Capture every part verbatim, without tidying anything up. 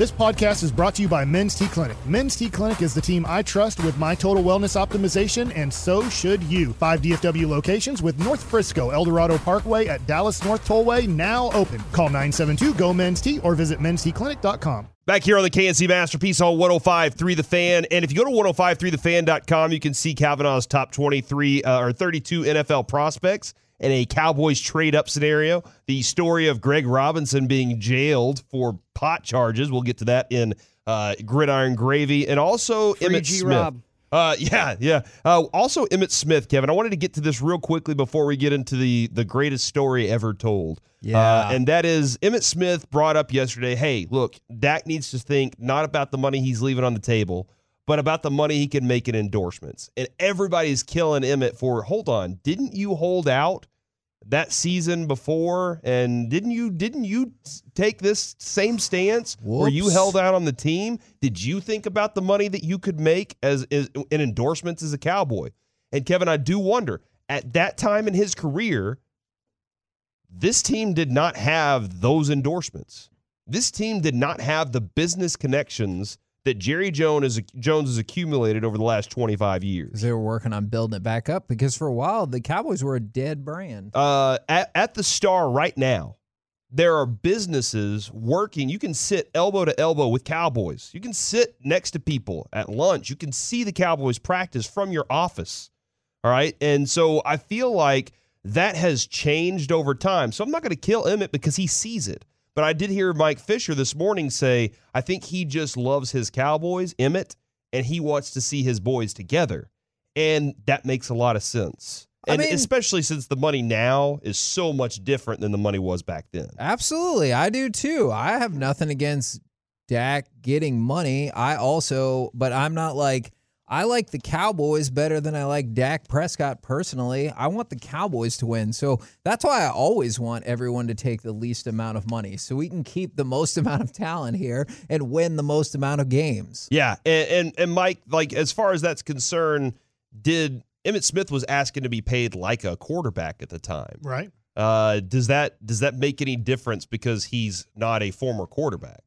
This podcast is brought to you by Men's T Clinic. Men's T Clinic is the team I trust with my total wellness optimization, and so should you. Five D F W locations with North Frisco, El Dorado Parkway at Dallas North Tollway now open. Call nine seven two, G O, Men's T or visit mens t clinic dot com. Back here on the K N C Masterpiece on one oh five point three The Fan. And if you go to ten fifty-three the fan dot com, you can see Kavanaugh's top twenty-three uh, or thirty-two N F L prospects in a Cowboys trade-up scenario. The story of Greg Robinson being jailed for pot charges. We'll get to that in uh, Gridiron Gravy. And also Free Emmitt G Smith. Rob. Uh, yeah, yeah. Uh, also Emmitt Smith, Kevin. I wanted to get to this real quickly before we get into the, the greatest story ever told. Yeah. Uh, and that is Emmitt Smith brought up yesterday, hey, look, Dak needs to think not about the money he's leaving on the table, but about the money he can make in endorsements. And everybody's killing Emmitt for, hold on, didn't you hold out that season before? And didn't you didn't you take this same stance where you Whoops. held out on the team? Did you think about the money that you could make as, as in endorsements as a Cowboy? And Kevin, I do wonder, at that time in his career, this team did not have those endorsements. This team did not have the business connections that Jerry Jones, is, Jones has accumulated over the last twenty-five years. They were working on building it back up because for a while, the Cowboys were a dead brand. Uh, at, at the Star right now, there are businesses working. You can sit elbow to elbow with Cowboys. You can sit next to people at lunch. You can see the Cowboys practice from your office. All right? And so I feel like that has changed over time. So I'm not going to kill Emmitt because he sees it. But I did hear Mike Fisher this morning say, I think he just loves his Cowboys, Emmitt, and he wants to see his boys together. And that makes a lot of sense. And I mean, especially since the money now is so much different than the money was back then. Absolutely. I do too. I have nothing against Dak getting money. I also, but I'm not like, I like the Cowboys better than I like Dak Prescott personally. I want the Cowboys to win. So that's why I always want everyone to take the least amount of money so we can keep the most amount of talent here and win the most amount of games. Yeah. And, and, and Mike, like, as far as that's concerned, did Emmitt Smith was asking to be paid like a quarterback at the time. Right. Uh, does that does that make any difference because he's not a former quarterback?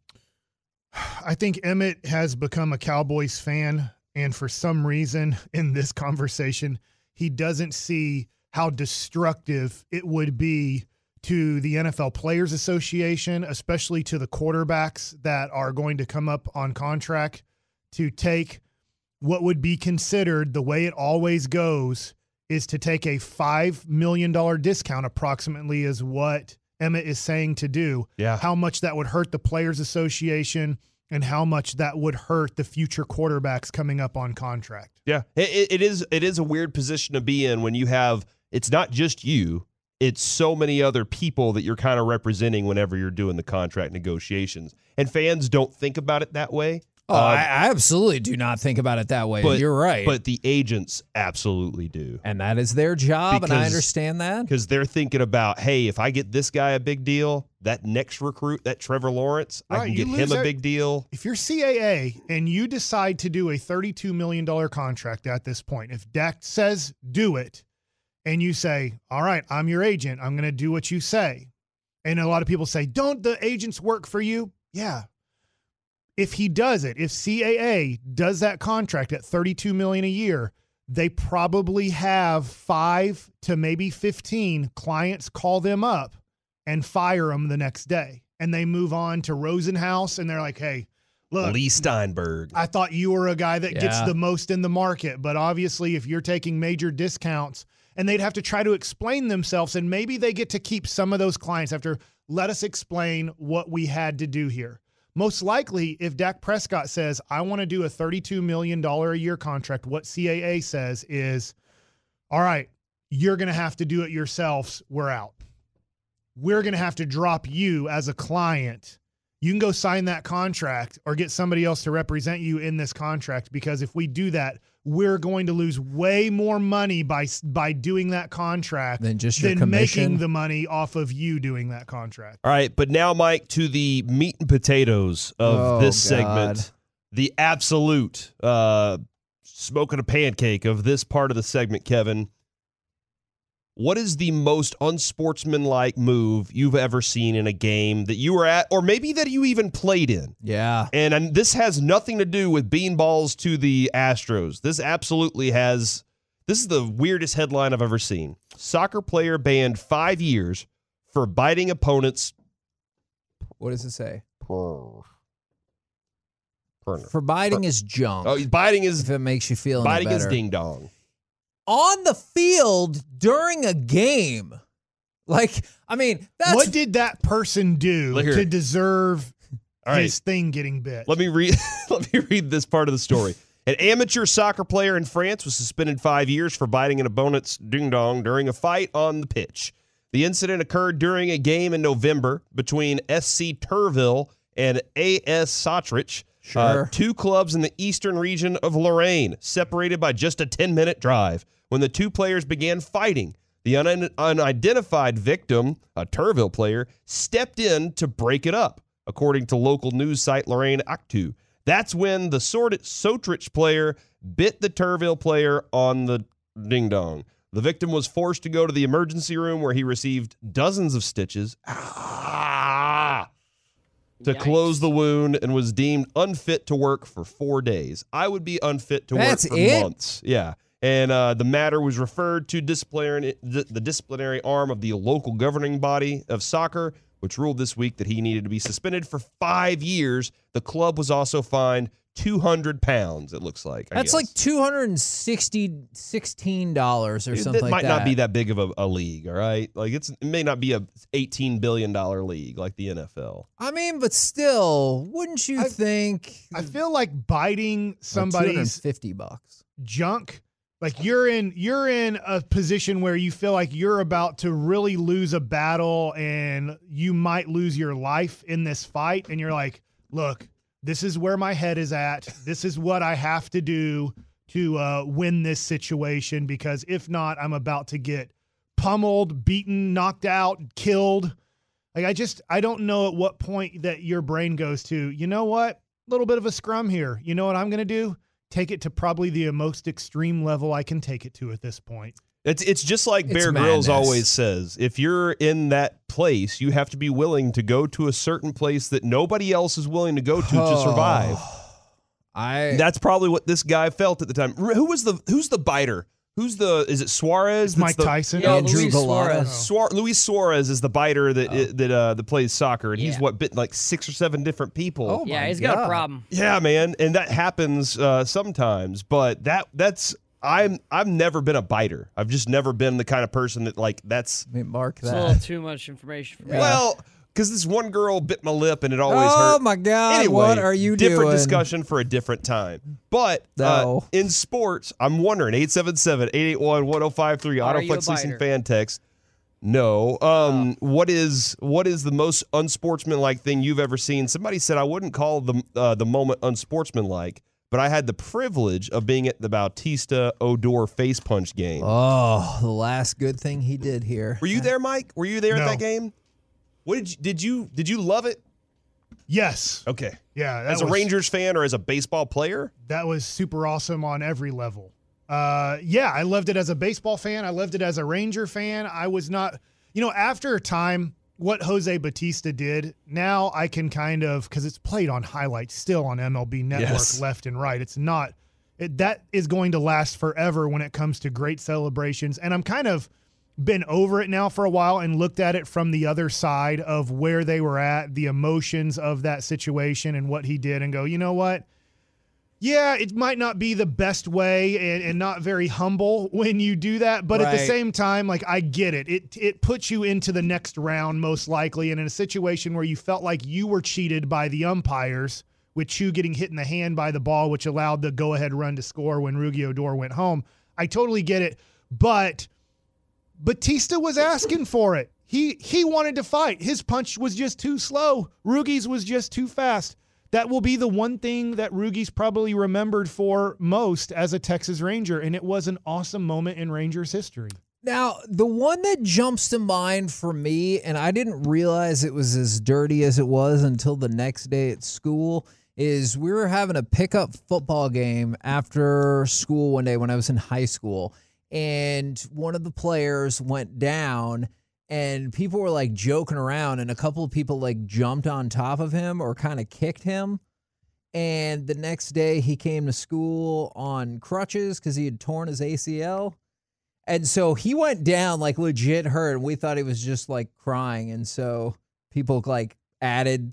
I think Emmitt has become a Cowboys fan. And for some reason in this conversation, he doesn't see how destructive it would be to the N F L Players Association, especially to the quarterbacks that are going to come up on contract, to take what would be considered, the way it always goes, is to take a five million dollars discount approximately is what Emmitt is saying to do. Yeah. How much that would hurt the Players Association and how much that would hurt the future quarterbacks coming up on contract. Yeah, it, it is it is a weird position to be in when you have, it's not just you, it's so many other people that you're kind of representing whenever you're doing the contract negotiations. And fans don't think about it that way. Oh, Uh, I, I absolutely do not think about it that way. but, You're right. But the agents absolutely do. and that is their job, and I Because- understand that. Because they're thinking about, hey, if I get this guy a big deal, that next recruit, that Trevor Lawrence, I Right, can you get lose him a every- big deal. If you're C A A and you decide to do a thirty-two million dollars contract at this point, if Dak says do it, and you say, all right, I'm your agent, I'm going to do what you say. And a lot of people say, don't the agents work for you? Yeah. If he does it, if C A A does that contract at thirty-two million dollars a year, they probably have five to maybe fifteen clients call them up and fire them the next day. And they move on to Rosenhaus, and they're like, hey, look, Lee Steinberg. I thought you were a guy that gets Yeah. the most in the market, but obviously if you're taking major discounts, and they'd have to try to explain themselves, and maybe they get to keep some of those clients after, let us explain what we had to do here. Most likely, if Dak Prescott says, I want to do a thirty-two million dollars a year contract, what C A A says is, all right, you're going to have to do it yourselves. We're out. We're going to have to drop you as a client. You can go sign that contract or get somebody else to represent you in this contract, because if we do that, we're going to lose way more money by by doing that contract Than just your than commission. making the money off of you doing that contract. All right, but now, Mike, to the meat and potatoes of Oh, this God. segment, the absolute uh, smoking a pancake of this part of the segment, Kevin. what is the most unsportsmanlike move you've ever seen in a game that you were at, or maybe that you even played in? Yeah. And, and this has nothing to do with beanballs to the Astros. This absolutely has, this is the weirdest headline I've ever seen. Soccer player banned five years for biting opponents. What does it say? Per, per, For biting per, his junk. oh, he's biting his, if it makes you feel any biting his better. ding dong. On the field during a game. Like, I mean, that's What did that person do Look here. to deserve All right. his thing getting bit? Let me read let me read this part of the story. An amateur soccer player in France was suspended five years for biting an opponent's ding-dong during a fight on the pitch. The incident occurred during a game in November between S C Turville and A S Sautrich, Sure. uh, two clubs in the eastern region of Lorraine, separated by just a ten-minute drive. When the two players began fighting, the un- unidentified victim, a Turville player, stepped in to break it up, according to local news site Lorraine Actu. That's when the Sautrich player bit the Turville player on the ding-dong. The victim was forced to go to the emergency room where he received dozens of stitches ah, to Yikes. close the wound and was deemed unfit to work for four days. I would be unfit to That's work for it? months. Yeah. And uh, the matter was referred to disciplinary, the, the disciplinary arm of the local governing body of soccer, which ruled this week that he needed to be suspended for five years. The club was also fined two hundred pounds, it looks like. I That's guess. like two hundred sixteen dollars or It- something it like might that. not be that big of a, a league, all right? Like it's it may not be a eighteen billion dollars league like the N F L. I mean, but still, wouldn't you I- think I feel like biting two somebody's hundred fifty bucks. junk, like you're in you're in a position where you feel like you're about to really lose a battle and you might lose your life in this fight, and you're like, look, this is where my head is at. This is what I have to do to uh, win this situation, because if not, I'm about to get pummeled, beaten, knocked out, killed. Like I just I don't know at what point that your brain goes to, you know what? A little bit of a scrum here. You know what I'm going to do? Take it to probably the most extreme level I can take it to at this point. It's it's just like It's Bear Grylls madness. always says. If you're in that place, you have to be willing to go to a certain place that nobody else is willing to go to to survive. I That's probably what this guy felt at the time. R- Who was the who's the biter? Who's the is it Suarez? It's Mike that's the- Tyson. Yeah, Andrew Luis Gallardo. Suarez. Suar- Luis Suarez is the biter that that uh, that plays soccer, and he's Yeah. what bit like six or seven different people. Oh, Yeah, my he's got God. a problem. Yeah, man, and that happens uh, sometimes. But that that's I'm I've never been a biter. I've just never been the kind of person that like that's I mean, mark It's a little that. too much information for me. Yeah. well because this one girl bit my lip and it always Oh hurt. my God! Anyway, what are you different doing? discussion for a different time. But No. uh, in sports, I'm wondering eight seven seven, eight eight one, one oh five three Are you a Autoflex Leasing biter? fan text. No. Um, what is what is the most unsportsmanlike thing you've ever seen? Somebody said I wouldn't call the uh, the moment unsportsmanlike, but I had the privilege of being at the Bautista Odor face punch game. Oh, the last good thing he did here. Were you there, Mike? Were you there No. at that game? What did you, did you did you love it? Yes. Okay. Yeah. That As a was, Rangers fan or as a baseball player? that was super awesome on every level. Uh, yeah, I loved it as a baseball fan. I loved it as a Ranger fan. I was not, you know, after a time, what Jose Bautista did, now I can kind of, because it's played on highlights still on M L B Network Yes. left and right. It's not, it, that is going to last forever when it comes to great celebrations. And I'm kind of been over it now for a while and looked at it from the other side of where they were at, the emotions of that situation and what he did, and go, you know what? Yeah, it might not be the best way and, and not very humble when you do that, but at the Right. same time, like I get it. It it puts you into the next round most likely, and in a situation where you felt like you were cheated by the umpires, with Chu getting hit in the hand by the ball, which allowed the go-ahead run to score when Rugi Odor went home. I totally get it, but Batista was asking for it. He he wanted to fight. His punch was just too slow. Rugi's was just too fast. That will be the one thing that Rugi's probably remembered for most as a Texas Ranger, and it was an awesome moment in Rangers history. Now, the one that jumps to mind for me, and I didn't realize it was as dirty as it was until the next day at school, is we were having a pickup football game after school one day when I was in high school. and one of the players went down, and people were like joking around, and a couple of people like jumped on top of him or kind of kicked him. And the next day he came to school on crutches because he had torn his A C L. And so he went down like legit hurt, and we thought he was just like crying. And so people like added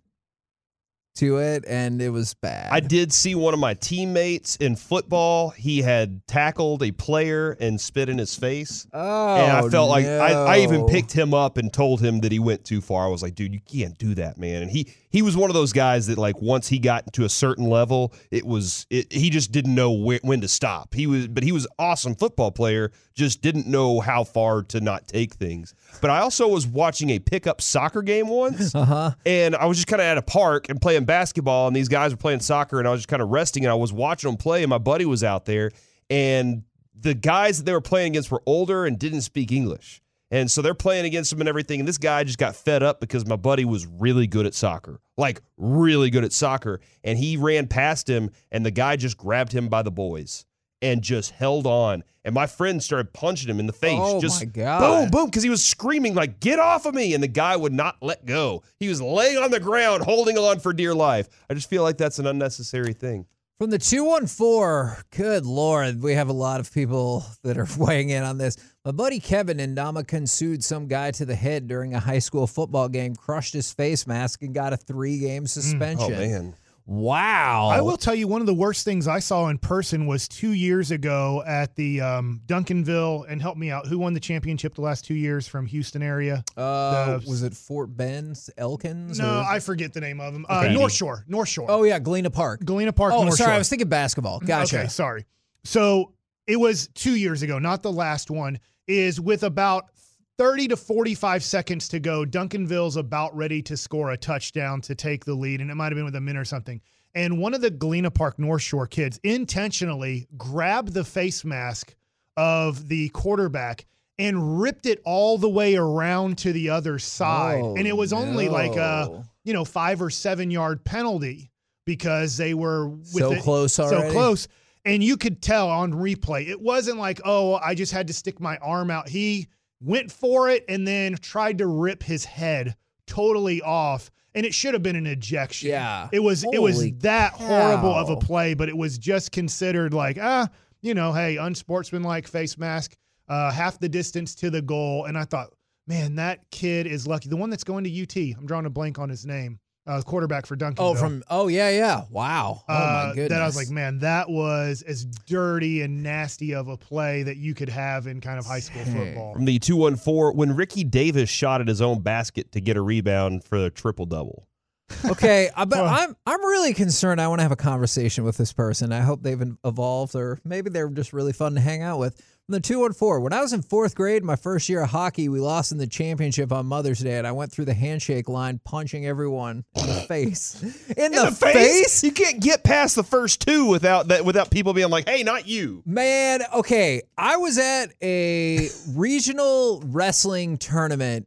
to it, and it was bad. I did see one of my teammates in football. He had tackled a player and spit in his face. Oh, and I felt like I, I even no. picked him up and told him that he went too far. I was like, dude, you can't do that, man. And he he was one of those guys that like once he got to a certain level, it was it, he just didn't know wh- when to stop. He was, but he was an awesome football player, just didn't know how far to not take things. But I also was watching a pickup soccer game once, Uh-huh. and I was just kind of at a park and playing basketball, and these guys were playing soccer, and I was just kind of resting, and I was watching them play, and my buddy was out there, and the guys that they were playing against were older and didn't speak English. And so they're playing against them and everything, and this guy just got fed up because my buddy was really good at soccer, like really good at soccer, and he ran past him, and the guy just grabbed him by the boys and just held on. And my friend started punching him in the face. Oh, just my God. boom, boom, because he was screaming like, get off of me. And the guy would not let go. He was laying on the ground, holding on for dear life. I just feel like that's an unnecessary thing. From the two one four, good Lord, we have a lot of people that are weighing in on this. My buddy Kevin in Ndamukong sued some guy to the head during a high school football game, crushed his face mask, and got a three-game suspension. Oh, man. Wow. I will tell you, one of the worst things I saw in person was two years ago at the um, Duncanville, and help me out, who won the championship the last two years from Houston area? Uh, The- was it Fort Bend, Elkins? No, or- I forget the name of them. Uh, Okay. North Shore. North Shore. Oh, yeah, Galena Park. Galena Park, Oh, North sorry, Shore. I was thinking basketball. Gotcha. Okay, sorry. So it was two years ago, not the last one, is with about thirty to forty-five seconds to go, Duncanville's about ready to score a touchdown to take the lead, and it might have been with a min or something. And one of the Galena Park North Shore kids intentionally grabbed the face mask of the quarterback and ripped it all the way around to the other side. Oh, and it was only like a, no. you know, five or seven yard penalty because they were with So it, close already. so close. And you could tell on replay, it wasn't like, oh, I just had to stick my arm out. He went for it and then tried to rip his head totally off. And it should have been an ejection. Yeah. It was it was Holy that horrible of a cow. play, but it was just considered like, ah, you know, hey, unsportsmanlike face mask, uh, half the distance to the goal. And I thought, man, that kid is lucky. The one that's going to U T, I'm drawing a blank on his name. Uh, quarterback for Duncanville. Oh, from oh yeah, yeah. Wow. Oh Uh, my goodness. That I was like, man, that was as dirty and nasty of a play that you could have in kind of high school Dang. football. From the two one four, when Ricky Davis shot at his own basket to get a rebound for the triple-double. Okay, uh, but Well- I'm I'm really concerned. I want to have a conversation with this person. I hope they've evolved, or maybe they're just really fun to hang out with. From the two one four, when I was in fourth grade, my first year of hockey, we lost in the championship on Mother's Day, and I went through the handshake line, punching everyone in the face. In, the, face? You can't get past the first two without that without people being like, hey, not you. Man, okay. I was at a regional wrestling tournament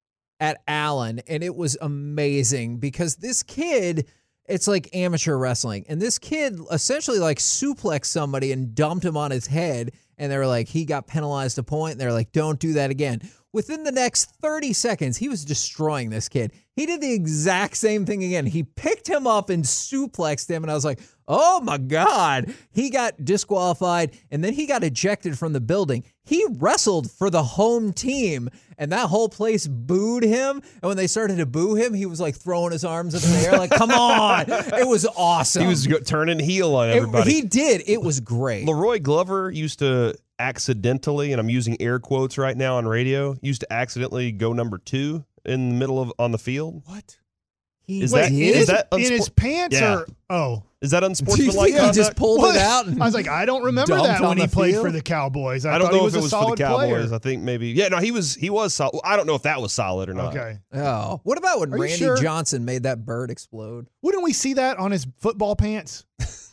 at Allen, and it was amazing because this kid, it's like amateur wrestling, and this kid essentially like suplexed somebody and dumped him on his head, and they were like, he got penalized a point, and they're like, don't do that again. Within the next thirty seconds, he was destroying this kid. He did the exact same thing again. He picked him up and suplexed him, and I was like, oh my God. He got disqualified, and then he got ejected from the building. He wrestled for the home team, and that whole place booed him. And when they started to boo him, he was like throwing his arms up in the air, like, come on. It was awesome. He was go- turning heel on It- everybody. he did. It was great. Leroy Glover used to accidentally, and I'm using air quotes right now on radio, used to accidentally go number two in the middle of on the field. What? He Is Wait, that- in is his, that in unspor- his pants Yeah. or oh? Is that Do you unsportsmanlike think he conduct? just pulled What? it out? And I was like, I don't remember dumped that on when he the played field? for the Cowboys. I, I don't thought know he if was it a was for the solid Cowboys. player. I think maybe. Yeah, no, he was he was solid. I don't know if that was solid or not. Okay. oh, what about when Are you Randy sure? Johnson made that bird explode? Wouldn't we see that on his football pants?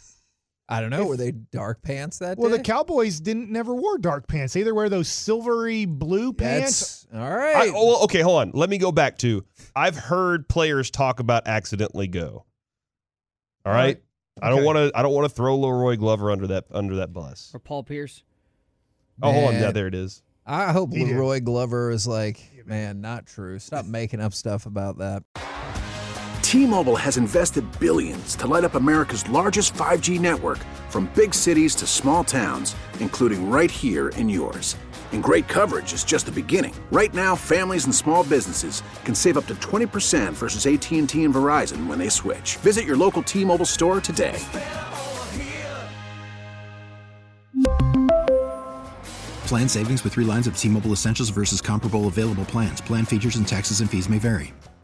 I don't know. Were they dark pants that Well, day? the Cowboys didn't never wore dark pants. They either wear those silvery blue pants. That's, all I, right. oh, well, okay, hold on. Let me go back to I've heard players talk about accidentally go. All right? I don't Okay. want to I don't want to throw Leroy Glover under that under that bus. Or Paul Pierce. Oh, hold on. Man. Yeah, there it is. I hope He did. Leroy Glover is like, man, not true. Stop making up stuff about that. T-Mobile has invested billions to light up America's largest five G network, from big cities to small towns, including right here in yours. And great coverage is just the beginning. Right now, families and small businesses can save up to twenty percent versus A T and T and Verizon when they switch. Visit your local T-Mobile store today. Plan savings with three lines of T-Mobile Essentials versus comparable available plans. Plan features and taxes and fees may vary.